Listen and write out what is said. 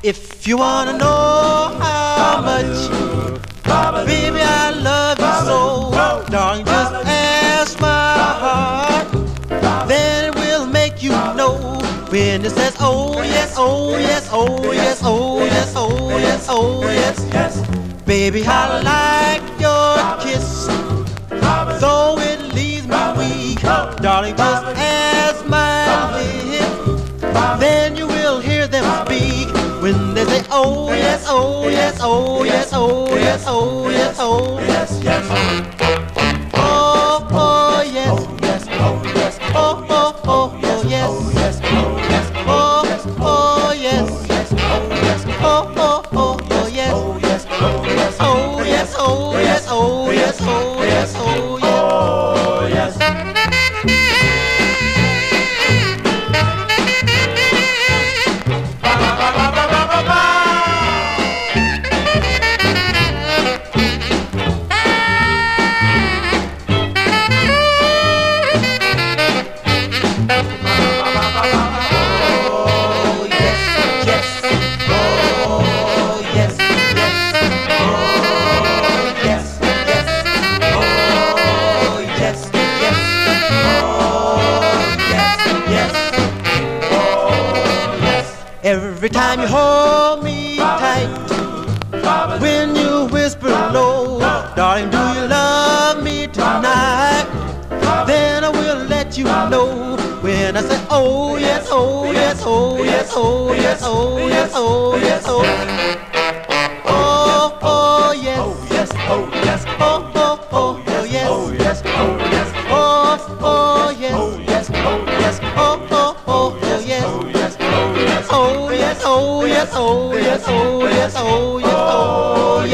If you wanna know how much, baby, I love you so, darling, just ask my heart, then it will make you know. When it says, oh yes, oh yes, oh yes, oh yes, oh yes, oh yes, yes. Baby, I like your kiss, though it leaves me weak. Darling, just ask my lips, then you will hear them speak. When they say, oh yes, oh yes, oh yes, oh yes, oh yes, oh yes, yes. Oh, oh yes, yes, oh yes, oh, oh, oh, oh yes, yes, oh yes, oh, oh yes, yes, oh yes, oh, oh, oh, oh yes, oh yes, oh yes, oh yes, oh yes, oh yes, oh yes, oh yes, oh yes. Every time you hold me tight, when you whisper low, darling, do you love me tonight? Then I will let you know. When I say, oh yes, oh yes, oh yes, oh yes, oh yes, oh yes, oh oh, oh yes, oh yes, oh yes, oh oh, oh oh yes, oh yes, oh yes, oh oh yes, oh yes, oh yes, oh oh, oh yes, oh yes, oh yes, oh yes, oh yes, oh yes, oh yes, oh yes, oh yes.